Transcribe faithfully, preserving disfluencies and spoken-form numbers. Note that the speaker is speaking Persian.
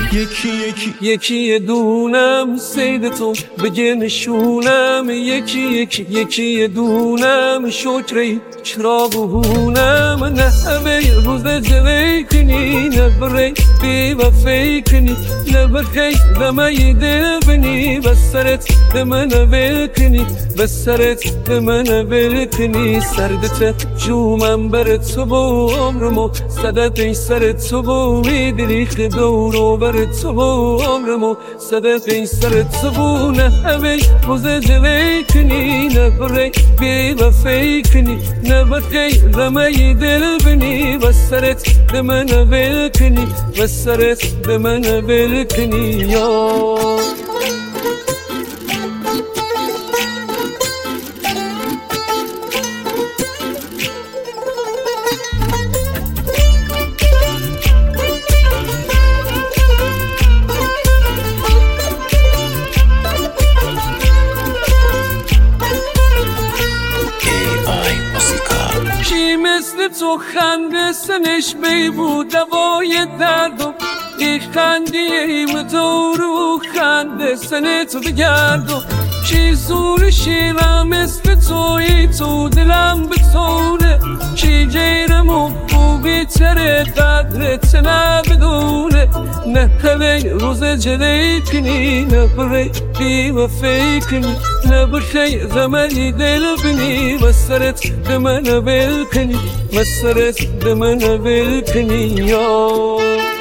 یکی یکی یکی دونم سید تو بگه نشونم، یکی یکی یکی دونم شکری چراغ هونم. نه همه روز جلی کنی نبری بی وفی کنی، نبری دمه دل بنی بسرت دمنه بل کنی، بسرت دمنه بل کنی. سردت جومم برت تو با عمرمو صدت ای سرت تو با میدریخ دورو برت تو با عمرمو صدت ای سرت تو با. نه همه روز جلی کنی نبری بی وفی کنی، نبری دمه دل بنی بسرت دمنه بل کنی، بسرت دمنه بل کنی یا مثل تو خنده سنش بی بود دوای دردم، ای خندیم تو رو خنده سن تو بگردم. چی زور شیرم مثل توی تو دلم بتونه، چی جیرم و خوبی تره قدرت نبدونه. نه خلی روز جلی کنی نبری بی وفی کنی، نبری زمانی دل بنی بسرت دمنه بل کنی، بسرت دمنه بل کنی یا